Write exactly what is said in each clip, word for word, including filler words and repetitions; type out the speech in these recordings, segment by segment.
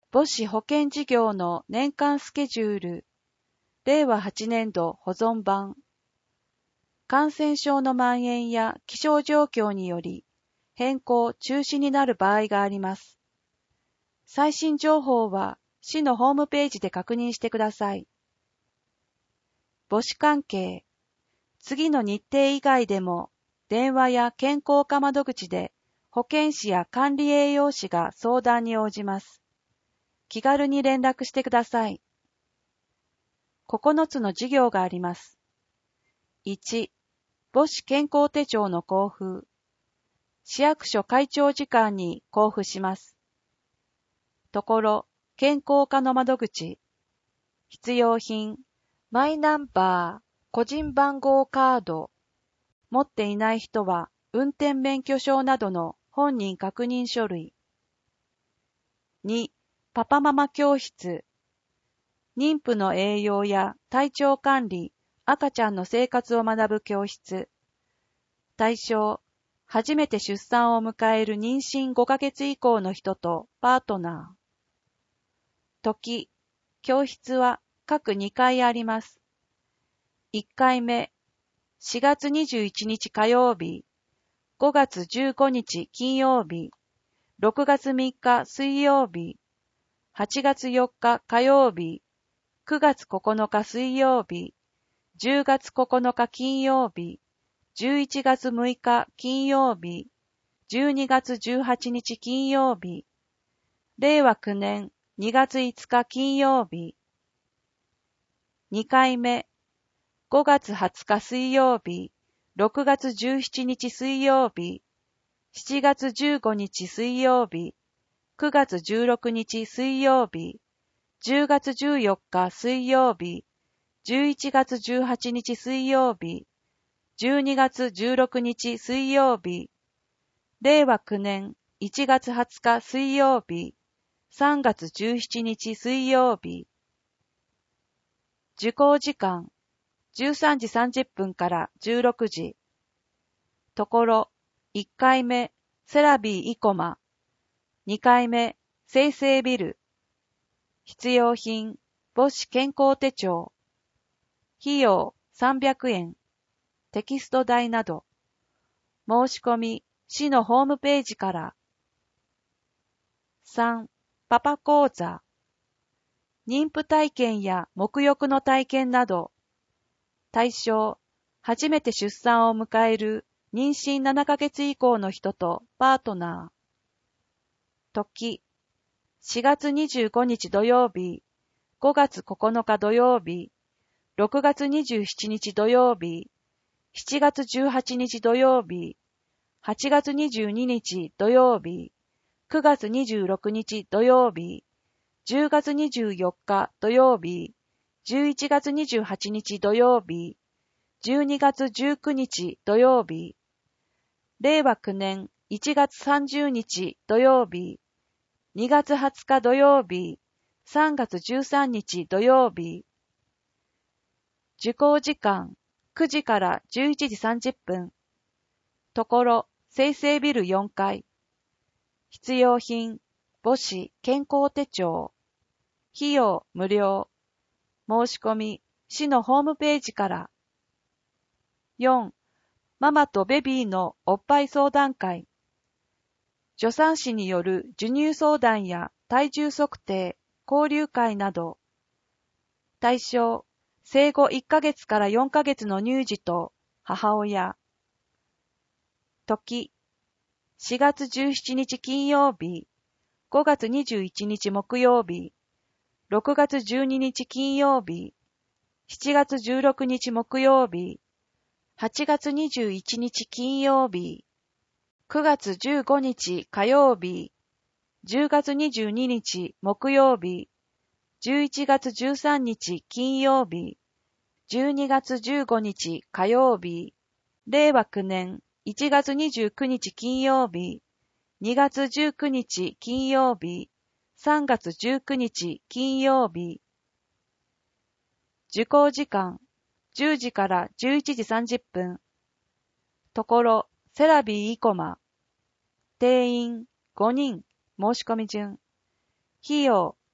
母子保健事業の年間スケジュール、れいわはちねんど保存版。感染症の蔓延や気象状況により変更・中止になる場合があります。最新情報は市のホームページで確認してください。母子関係、次の日程以外でも電話や健康課窓口で保健師や管理栄養士が相談に応じます。気軽に連絡してください。ここのつの事業があります。いち、母子健康手帳の交付。市役所会長時間に交付します。ところ、健康課の窓口。必要品、マイナンバー、個人番号カード。持っていない人は、運転免許証などの本人確認書類。に、パパママ教室。妊婦の栄養や体調管理、赤ちゃんの生活を学ぶ教室。対象、初めて出産を迎える妊娠ごかげつ以降の人とパートナー。時、教室は各にかいあります。いっかいめ、しがつにじゅういちにち火曜日、ごがつじゅうごにち金曜日、ろくがつみっか水曜日、はちがつよっか火曜日、くがつここのか水曜日、じゅうがつここのか金曜日、じゅういちがつむいか金曜日、じゅうにがつじゅうはちにち金曜日、れいわきゅうねんにがついつか金曜日。にかいめ、ごがつはつか水曜日、ろくがつじゅうしちにち水曜日、しちがつじゅうごにち水曜日、くがつじゅうろくにち水曜日、じゅうがつじゅうよっか水曜日、じゅういちがつじゅうはちにち水曜日、じゅうにがつじゅうろくにち水曜日、れいわきゅうねんいちがつはつか水曜日、さんがつじゅうしちにち水曜日。受講時間、じゅうさんじさんじゅっぷんからじゅうろくじ。ところ、いっかいめ、セラビー生駒。にかいめ、生成ビル。必要品、母子健康手帳。費用、さんびゃくえん。テキスト代など。申し込み、市のホームページから。さん、パパ講座。妊婦体験や沐浴の体験など。対象、初めて出産を迎える妊娠ななかげつ以降の人とパートナー。時、しがつにじゅうごにち土曜日、ごがつここのか土曜日、ろくがつにじゅうしちにち土曜日、しちがつじゅうはちにち土曜日、はちがつにじゅうににち土曜日、くがつにじゅうろくにち土曜日、じゅうがつにじゅうよっか土曜日、じゅういちがつにじゅうはちにち土曜日、じゅうにがつじゅうくにち土曜日、れいわきゅうねんいちがつさんじゅうにち土曜日、にがつはつか土曜日、さんがつじゅうさんにち土曜日。受講時間、くじからじゅういちじさんじゅっぷん。ところ、生成ビルよんかい。必要品、母子健康手帳。費用無料。申し込み、市のホームページから。よん、ママとベビーのおっぱい相談会。助産師による授乳相談や体重測定、交流会など。対象、生後いっかげつからよんかげつの乳児と母親。時、しがつじゅうしちにち金曜日、ごがつにじゅういちにち木曜日、ろくがつじゅうににち金曜日、しちがつじゅうろくにち木曜日、はちがつにじゅういちにち金曜日、くがつじゅうごにち火曜日、じゅうがつにじゅうににち木曜日、じゅういちがつじゅうさんにち金曜日、じゅうにがつじゅうごにち火曜日、れいわきゅうねんいちがつにじゅうくにち金曜日、にがつじゅうくにち金曜日、さんがつじゅうくにち金曜日。受講時間、じゅうじからじゅういちじさんじゅっぷん。ところ、セラビー生駒。定員ごにん、申し込み順。費用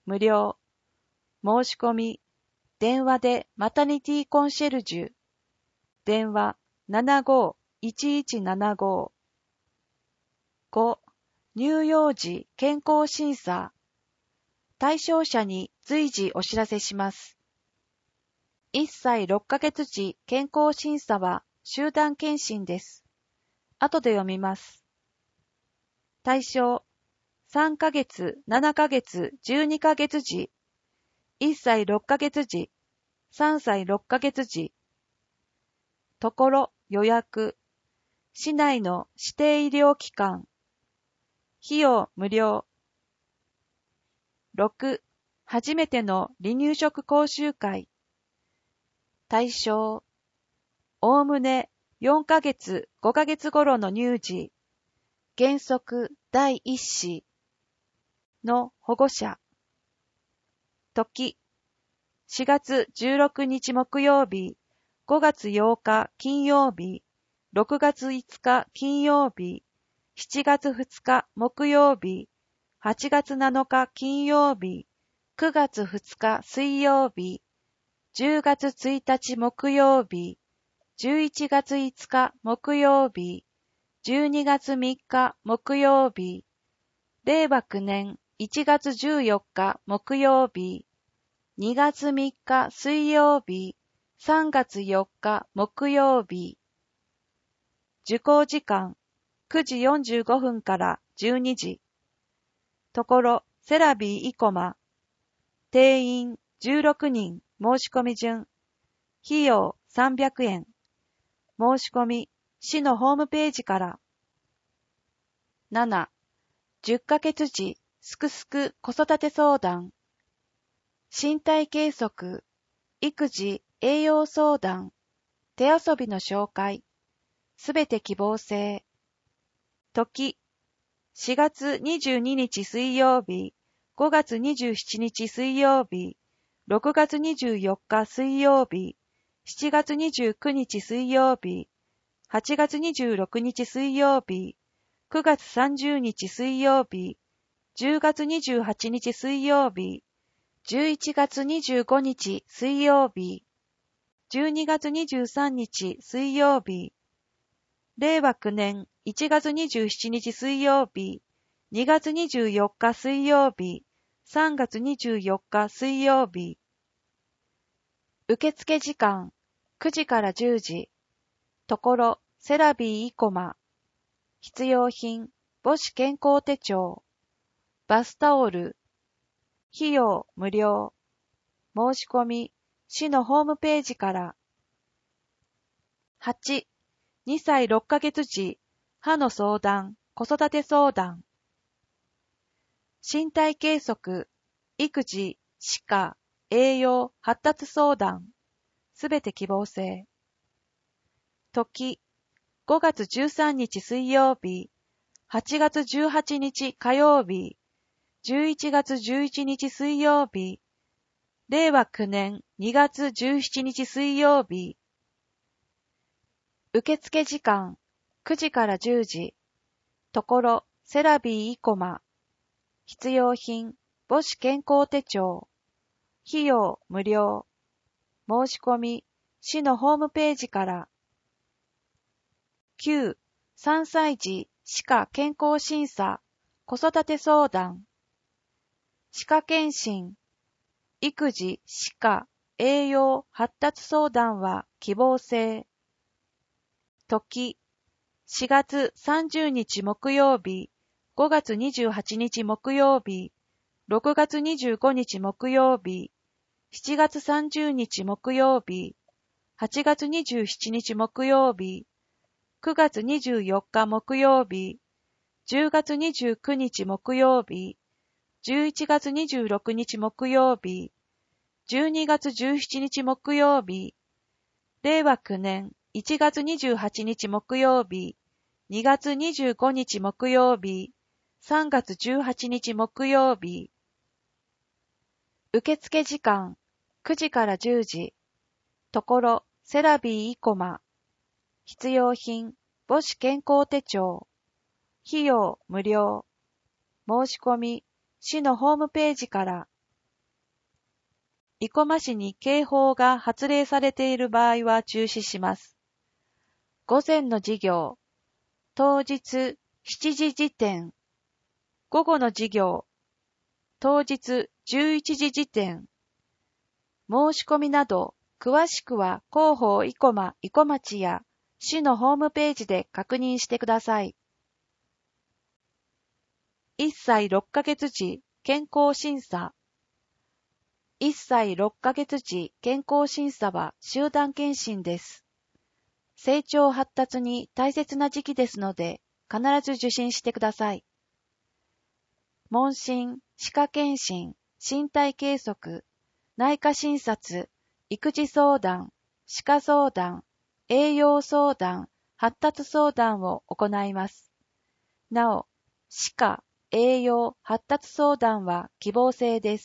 無料。申し込み、電話でマタニティコンシェルジュ。電話 ななごーいちいちななご。ご. 乳幼児健康審査。対象者に随時お知らせします。いっさいろっかげつ時健康審査は集団検診です。後で読みます。対象、さんかげつ、ななかげつ、じゅうにかげつ時、いっさいろっかげつ時、さんさいろっかげつ時。ところ、予約。市内の指定医療機関。費用無料。ろく. 初めての離乳食講習会。対象。おおむねよんかげつ、ごかげつ頃の乳児。原則第一子の保護者。時。しがつじゅうろくにち木曜日、ごがつようか金曜日、ろくがついつか金曜日、しちがつふつか木曜日、はちがつなのか金曜日、くがつふつか水曜日、じゅうがつついたち木曜日、じゅういちがついつか木曜日、じゅうにがつみっか木曜日、れいわきゅうねんいちがつじゅうよっか木曜日、にがつみっか水曜日、さんがつよっか木曜日。受講時間くじよんじゅうごふんからじゅうにじ。ところ、セラビー生駒。定員じゅうろくにん申し込み順。費用さんびゃくえん。申し込み、市のホームページから。なな. じゅっかげつ時、すくすく子育て相談。身体計測、育児、栄養相談、手遊びの紹介、すべて希望制。時、しがつにじゅうににち水曜日、ごがつにじゅうしちにち水曜日、ろくがつにじゅうよっか水曜日、しちがつにじゅうくにち水曜日、はちがつにじゅうろくにち水曜日、くがつさんじゅうにち水曜日、じゅうがつにじゅうはちにち水曜日、じゅういちがつにじゅうごにち水曜日、じゅうにがつにじゅうさんにち水曜日、れいわきゅうねんいちがつにじゅうしちにち水曜日、にがつにじゅうよっか水曜日、さんがつにじゅうよっか水曜日。受付時間くじからじゅうじ。ところ、セラビー生駒。必要品、母子健康手帳、バスタオル。費用無料。申し込み、市のホームページから。はち. にさいろっかげつ時、歯の相談、子育て相談。身体計測、育児、歯科、栄養、発達相談。すべて希望制。時、ごがつじゅうさんにち水曜日、はちがつじゅうはちにち火曜日、じゅういちがつじゅういちにち水曜日、れいわきゅうねんにがつじゅうしちにち水曜日。受付時間くじからじゅうじ。ところ、セラビー生駒。必要品、母子健康手帳。費用無料。申し込み、市のホームページから。きゅう. さんさい児歯科健康審査、子育て相談。歯科検診、育児、歯科、栄養、発達相談は希望制。時、しがつさんじゅうにち木曜日、ごがつにじゅうはちにち木曜日、ろくがつにじゅうごにち木曜日、しちがつさんじゅうにち木曜日、はちがつにじゅうしちにち木曜日、くがつにじゅうよっか木曜日、じゅうがつにじゅうくにち木曜日、じゅういちがつにじゅうろくにち木曜日、じゅうにがつじゅうしちにち木曜日、れいわきゅうねんいちがつにじゅうはちにち木曜日、にがつにじゅうごにち木曜日、さんがつじゅうはちにち木曜日。受付時間くじからじゅうじ。ところ、セラビー生駒。必要品、母子健康手帳。費用無料。申し込み、市のホームページから。 生駒市に警報が発令されている場合は中止します。午前の授業、当日しちじ時点。午後の授業、当日じゅういちじ時点。申し込みなど、詳しくは広報生駒生駒町や市のホームページで確認してください。いっさいろっかげつ時健康審査。いっさいろっかげつ時健康審査は集団検診です。成長発達に大切な時期ですので、必ず受診してください。問診、歯科検診、身体計測、内科診察、育児相談、歯科相談、栄養相談、発達相談を行います。なお、歯科、栄養、発達相談は希望制です。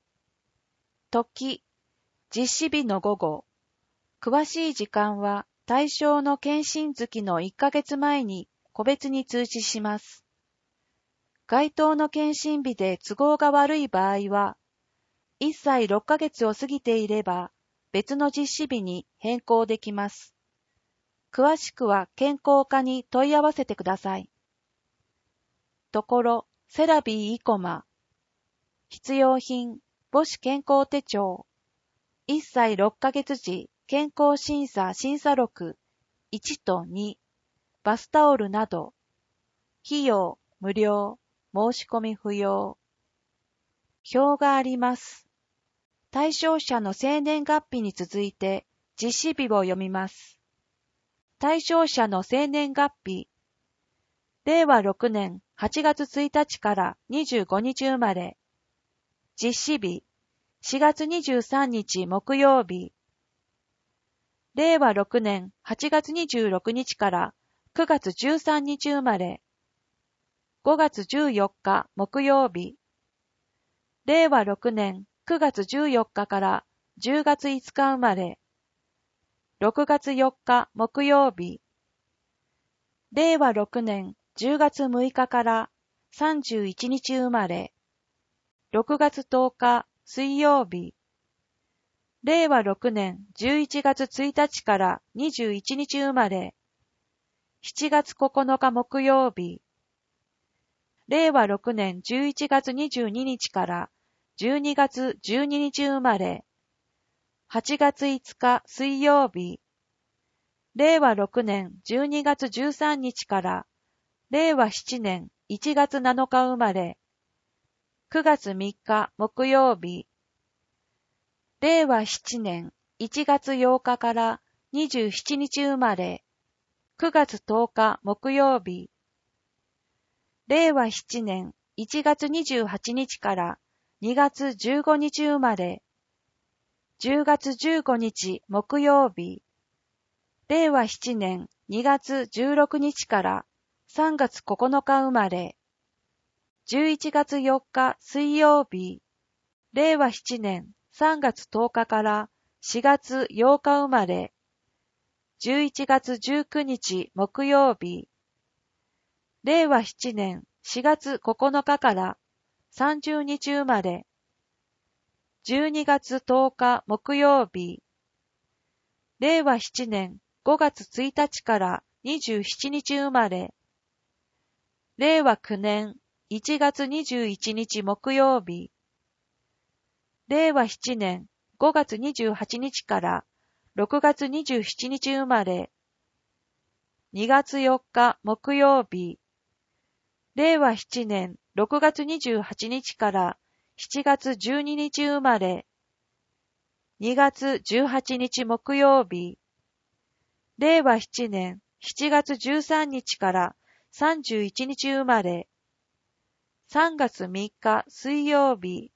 時、実施日の午後。詳しい時間は対象の検診月のいっかげつまえに個別に通知します。該当の検診日で都合が悪い場合は、いっさいろっかげつを過ぎていれば別の実施日に変更できます。詳しくは健康課に問い合わせてください。ところ、セラビー生駒。必要品、母子健康手帳。いっさいろっかげつ時健康審査審査録いちとに、バスタオルなど。費用、無料、申し込み不要。表があります。対象者の生年月日に続いて実施日を読みます。対象者の生年月日。れいわろくねんはちがつついたちからにじゅうごにち生まれ。実施日。しがつにじゅうさんにち木曜日。れいわろくねんはちがつにじゅうろくにちからくがつじゅうさんにち生まれ。ごがつじゅうよっか木曜日。れいわろくねんくがつじゅうよっかからじゅうがついつか生まれ。ろくがつよっか木曜日。れいわろくねんじゅうがつむいかからさんじゅういちにち生まれ。ろくがつとおか水曜日。れいわろくねんじゅういちがつついたちからにじゅういちにち生まれ。しちがつここのか木曜日。れいわろくねんじゅういちがつにじゅうににちからじゅうにがつじゅうににち生まれ。はちがついつか水曜日。れいわろくねんじゅうにがつじゅうさんにちかられいわななねんいちがつなのか生まれ。くがつみっか木曜日。れいわななねんいちがつようかからにじゅうしちにち生まれ。くがつとおか木曜日。れいわななねんいちがつにじゅうはちにちからにがつじゅうごにち生まれ。じゅうがつじゅうごにち木曜日。れいわななねんにがつじゅうろくにちからさんがつここのか生まれ。じゅういちがつよっか水曜日。れいわななねんさんがつとおかからしがつようか生まれ。じゅういちがつじゅうくにち木曜日。れいわななねんしがつここのかからさんじゅうにち生まれ。じゅうにがつとおか木曜日。れいわななねんごがつついたちからにじゅうしちにち生まれ。れいわきゅうねんいちがつにじゅういちにち木曜日。れいわななねんごがつにじゅうはちにちからろくがつにじゅうしちにち生まれ。にがつよっか木曜日。れいわななねんろくがつにじゅうはちにちからしちがつじゅうににち生まれ。にがつじゅうはちにち木曜日。れいわななねんしちがつじゅうさんにちからさんじゅういちにち生まれ。さんがつみっか水曜日。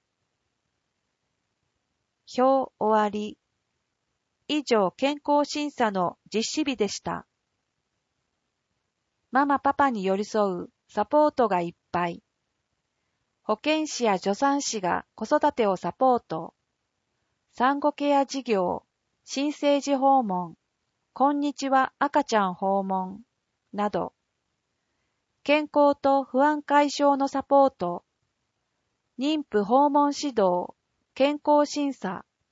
表終わり。以上、健康審査の実施日でした。ママパパに寄り添うサポートがいっぱい。保健師や助産師が子育てをサポート。産後ケア事業、新生児訪問、こんにちは赤ちゃん訪問など、健康と不安解消のサポート、妊婦訪問指導、健康審査、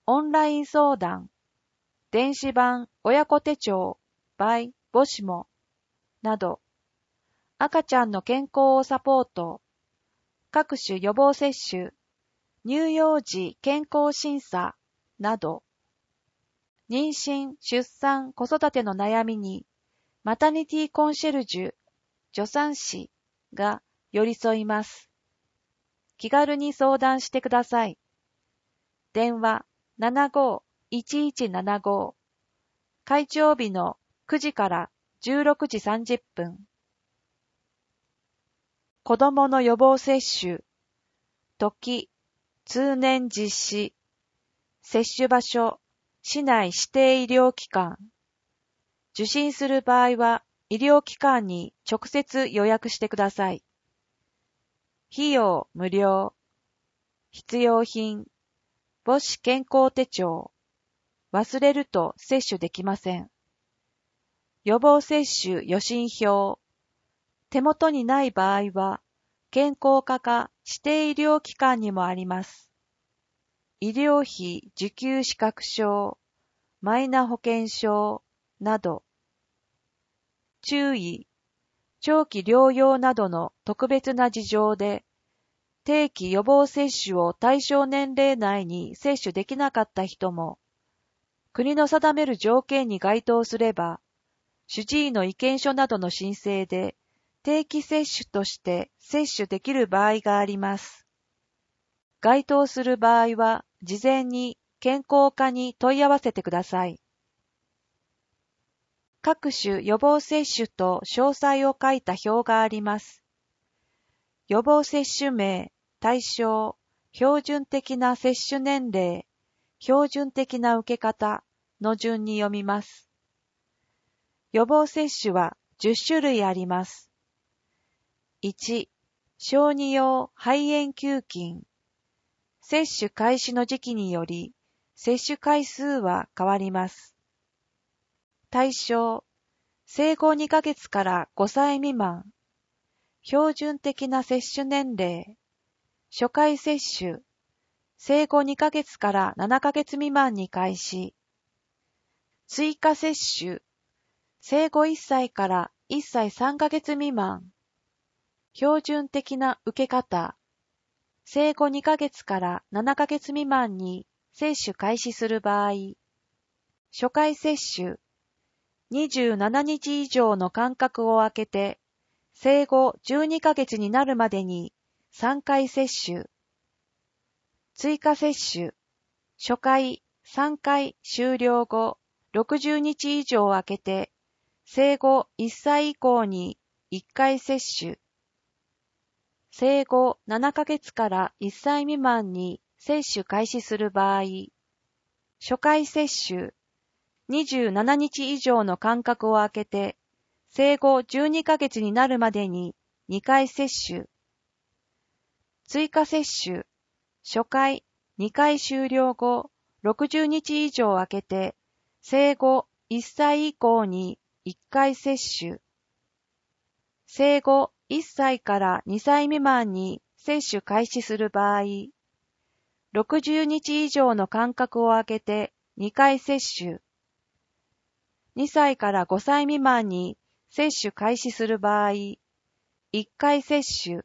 オンライン相談、電子版親子手帳 by ボシモなど、赤ちゃんの健康をサポート、各種予防接種、乳幼児健康審査など、妊娠、出産、子育ての悩みに、マタニティコンシェルジュ、助産師が寄り添います。気軽に相談してください。電話 ななごーいちいちななご、開帳日のくじからじゅうろくじさんじゅっぷん。子どもの予防接種、時、通年実施、接種場所、市内指定医療機関。受診する場合は、医療機関に直接予約してください。費用無料。必要品、母子健康手帳。忘れると接種できません。予防接種予診票。手元にない場合は、健康課か指定医療機関にもあります。医療費受給資格証、マイナ保険証など。注意、長期療養などの特別な事情で、定期予防接種を対象年齢内に接種できなかった人も、国の定める条件に該当すれば、主治医の意見書などの申請で、定期接種として接種できる場合があります。該当する場合は、事前に健康課に問い合わせてください。各種予防接種と詳細を書いた表があります。予防接種名、対象、標準的な接種年齢、標準的な受け方の順に読みます。予防接種はじゅっしゅるいあります。いち、小児用肺炎球菌。接種開始の時期により、接種回数は変わります。対象、生後にかげつからごさい未満。標準的な接種年齢。初回接種。生後にかげつからななかげつ未満に開始。追加接種。生後いっさいからいっさいさんかげつ未満。標準的な受け方。生後にかげつからななかげつ未満に接種開始する場合。初回接種。にじゅうななにち以上の間隔を空けて、生後じゅうにかげつになるまでにさんかい接種。追加接種。初回、さんかい終了後、ろくじゅうにち以上空けて、生後いっさい以降にいっかい接種。生後ななかげつからいっさい未満に接種開始する場合、初回接種。にじゅうななにち以上の間隔を空けて、生後じゅうにかげつになるまでににかい接種。追加接種。初回、にかい終了後、ろくじゅうにち以上空けて、生後いっさい以降にいっかい接種。生後いっさいからにさい未満に接種開始する場合、ろくじゅうにち以上の間隔を空けてにかい接種。にさいからごさい未満に接種開始する場合、いっかい接種。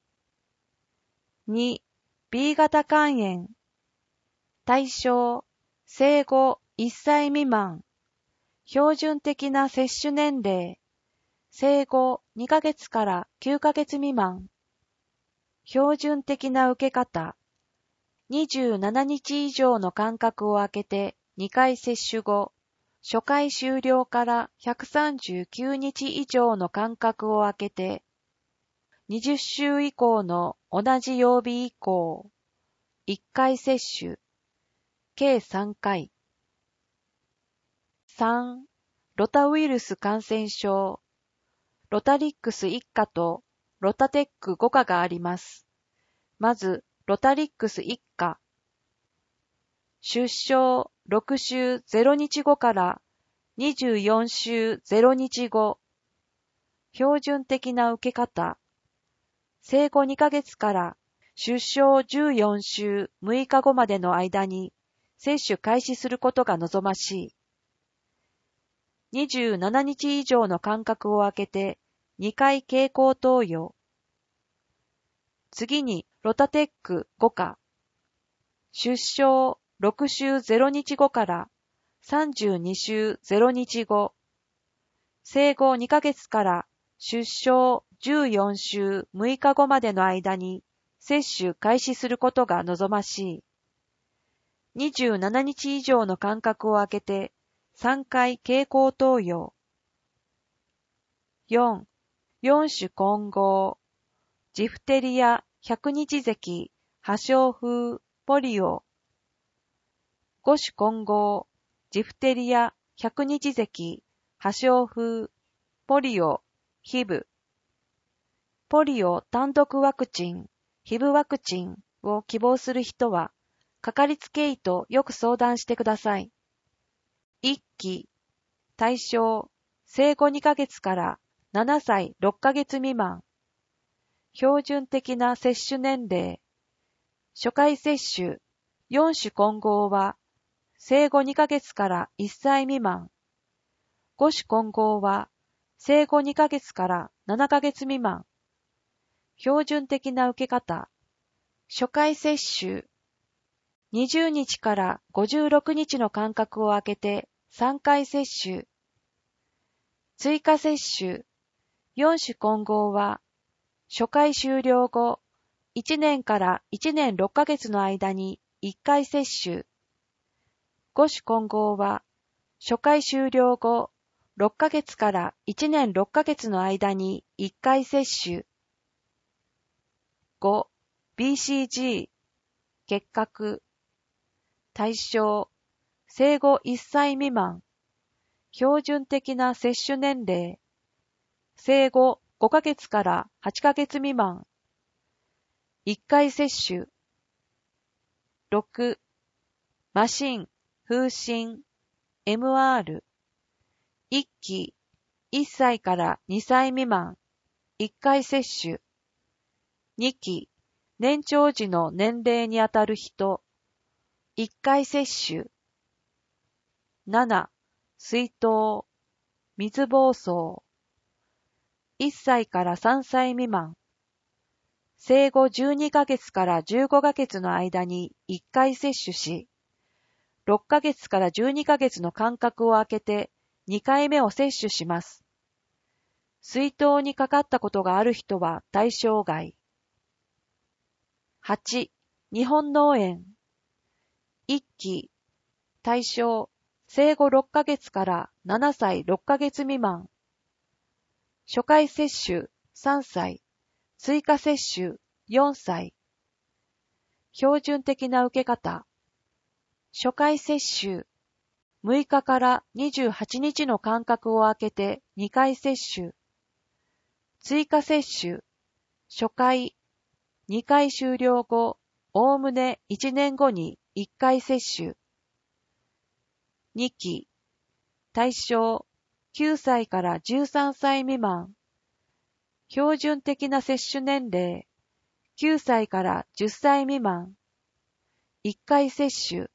に、ビー 型肝炎。対象、生後いっさい未満。標準的な接種年齢。生後にかげつからきゅうかげつ未満。標準的な受け方。にじゅうななにち以上の間隔を空けてにかい接種後、初回終了からひゃくさんじゅうきゅうにち以上の間隔を空けて、にじゅっしゅう以降の同じ曜日以降、いっかい接種、計さんかい。さん、ロタウイルス感染症。ロタリックス一家とロタテック五家があります。まず、ロタリックス一家。出生ろくしゅうゼロにちごからにじゅうよんしゅうゼロにちご。標準的な受け方。生後にかげつから出生じゅうよんしゅうむいかごまでの間に接種開始することが望ましい。にじゅうななにち以上の間隔を空けてにかい経口投与。次にロタテックごか。出生ろくしゅうぜろにちごからさんじゅうにしゅうぜろにちご。生後にかげつから出生じゅうよんしゅうむいかごまでの間に接種開始することが望ましい。にじゅうななにち以上の間隔を空けてさんかい経口投与。よん、よん種混合。ジフテリア、百日咳、破傷風、ポリオ。ご種混合。ジフテリア、百日咳、破傷風、ポリオ、ヒブ。ポリオ単独ワクチン、ヒブワクチンを希望する人は、かかりつけ医とよく相談してください。いっき、対象、生後にかげつからななさいろっかげつ未満。標準的な接種年齢。初回接種、よん種混合は、生後にかげつからいっさい未満。ご種混合は、生後にかげつからななかげつ未満。標準的な受け方。初回接種。にじゅうにちからごじゅうろくにちの間隔を空けてさんかい接種。追加接種。よん種混合は、初回終了後、いちねんからいちねんろっかげつの間にいっかい接種。ご種混合は、初回終了後、ろっかげつからいちねんろっかげつの間にいっかい接種。ご、ビーシージー、結核。対象、生後いっさい未満。標準的な接種年齢。生後ごかげつからはちかげつ未満。いっかい接種。ろく、麻疹、風疹、エムアール。いっき、いっさいからにさい未満。いっかい接種。にき、年長時の年齢にあたる人。いっかい接種。なな、水痘、水疱瘡。いっさいからさんさい未満。生後じゅうにかげつからじゅうごかげつの間にいっかい接種し、ろっかげつからじゅうにかげつの間隔を空けてにかいめを接種します。水痘にかかったことがある人は対象外。はち、日本脳炎。いっき、対象、生後ろっかげつからななさいろっかげつ未満。初回接種さんさい、追加接種よんさい。標準的な受け方。初回接種、むいかからにじゅうはちにちの間隔を空けてにかい接種。追加接種、初回、にかい終了後、おおむねいちねんごにいっかい接種。にき、対象、きゅうさいからじゅうさんさい未満。標準的な接種年齢、きゅうさいからじゅっさい未満。いっかい接種。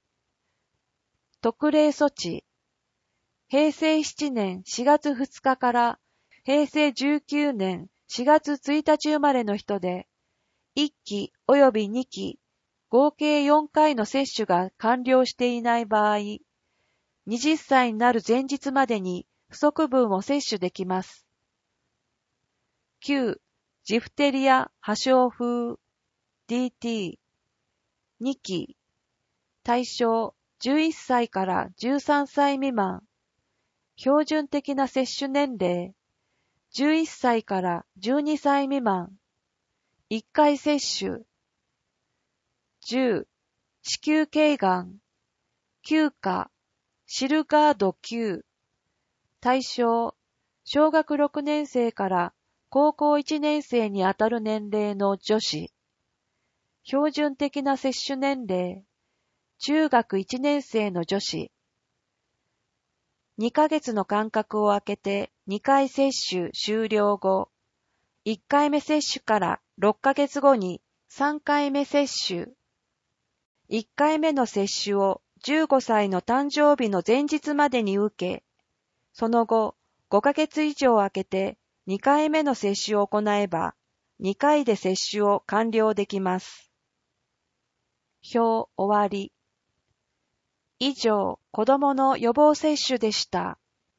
特例措置。へいせいななねんしがつふつかからへいせいじゅうきゅうねんしがつついたち生まれの人で、いっき及びにき、合計よんかいの接種が完了していない場合、はたちになる前日までに不足分を接種できます。きゅう、ジフテリア破傷風 ディーティー。にき、対象じゅういっさいからじゅうさんさい未満。標準的な接種年齢、じゅういっさいからじゅうにさい未満。いっかい接種。じゅう、子宮頸がん、きゅうか、シルガードきゅう。対象、小学ろくねんせいから高校いちねんせいにあたる年齢の女子。標準的な接種年齢、中学いちねんせいの女子。にかげつの間隔を空けてにかい接種終了後、いっかいめ接種からろっかげつごにさんかいめ接種。 いっかいめの接種をじゅうごさいの誕生日の前日までに受け、その後ごかげつ以上空けてにかいめの接種を行えば、にかいで接種を完了できます。表終わり。以上、子どもの予防接種でした。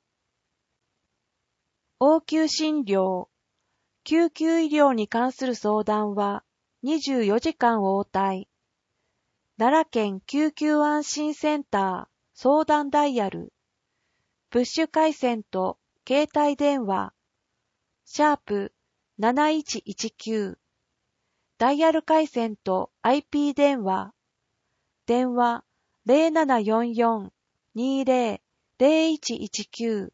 応急診療、救急医療に関する相談はにじゅうよじかん応対。奈良県救急安心センター相談ダイヤル、プッシュ回線と携帯電話、シャープなないちいちきゅう、ダイヤル回線と アイピー 電話、電話 ゼロななよんよん にゼロ ゼロいちいちきゅう。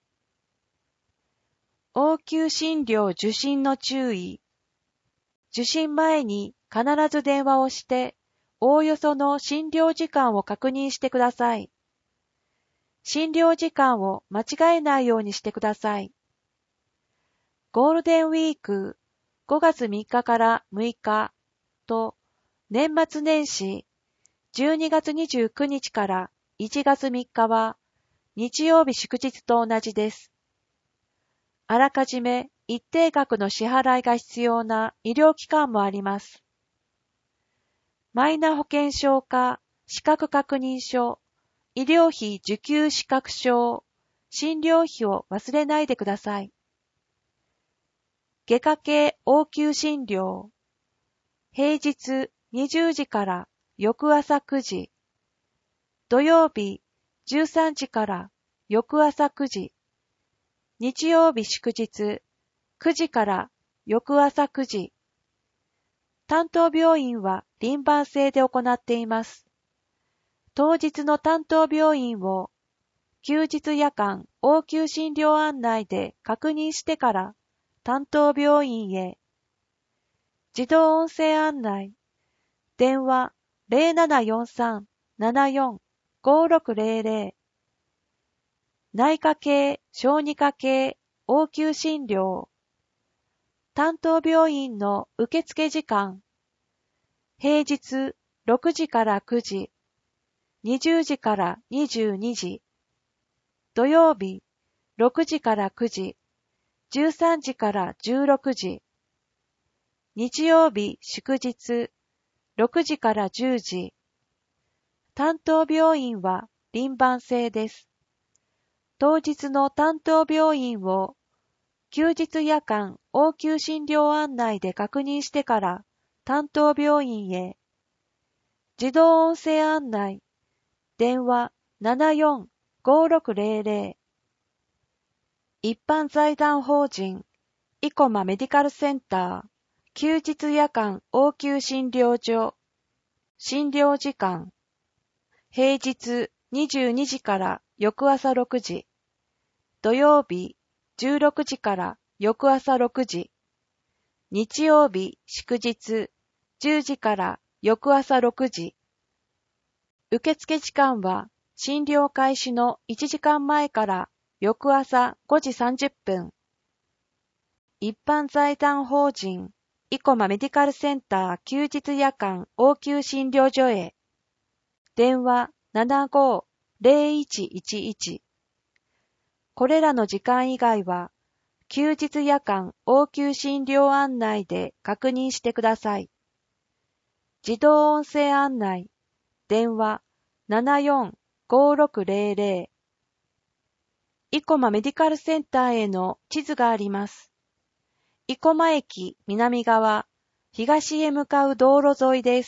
応急診療受診の注意。受診前に必ず電話をして、おおよその診療時間を確認してください。診療時間を間違えないようにしてください。ゴールデンウィークごがつみっかからむいかと年末年始じゅうにがつにじゅうくにちからいちがつみっかは日曜日祝日と同じです。あらかじめ一定額の支払いが必要な医療機関もあります。マイナ保険証か資格確認書、医療費受給資格証、診療費を忘れないでください。外科系応急診療、平日にじゅうじから翌朝くじ、土曜日じゅうさんじから翌朝くじ、日曜日祝日くじから翌朝くじ。担当病院は輪番制で行っています。当日の担当病院を休日夜間応急診療案内で確認してから担当病院へ。自動音声案内、電話 ゼロななよんさん ななよん ごろくゼロゼロ。内科系、小児科系、応急診療。担当病院の受付時間。平日ろくじからくじ、にじゅうじからにじゅうにじ。土曜日ろくじからくじ、じゅうさんじからじゅうろくじ。日曜日祝日ろくじからじゅうじ。担当病院は輪番制です。当日の担当病院を休日夜間応急診療案内で確認してから担当病院へ。自動音声案内、電話 ななよん ごろくゼロゼロ。一般財団法人生駒メディカルセンター休日夜間応急診療所。診療時間。平日にじゅうにじから翌朝ろくじ。土曜日じゅうろくじから翌朝ろくじ。日曜日祝日じゅうじから翌朝ろくじ。受付時間は診療開始のいちじかんまえから翌朝ごじさんじゅっぷん。一般財団法人生駒メディカルセンター休日夜間応急診療所へ。電話 ななごーゼロいちいちいち。これらの時間以外は休日夜間応急診療案内で確認してください。自動音声案内、電話 ななよん ごろくゼロゼロ。生駒メディカルセンターへの地図があります。生駒駅南側、東へ向かう道路沿いです。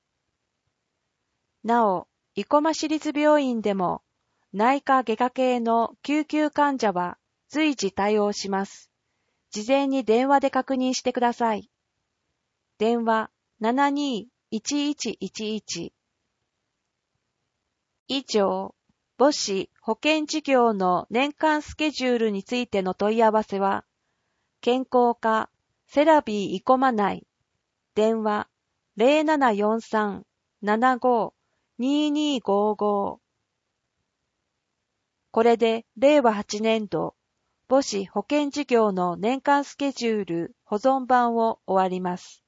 なお、生駒市立病院でも内科外科系の救急患者は随時対応します。事前に電話で確認してください。電話 ななにーいちいちいちいち。以上、母子保健事業の年間スケジュールについての問い合わせは、健康課セラビー生駒内、電話 ゼロななよんさん ななごー にーにーごーごー。これでれいわはちねんど母子保健事業の年間スケジュール保存版を終わります。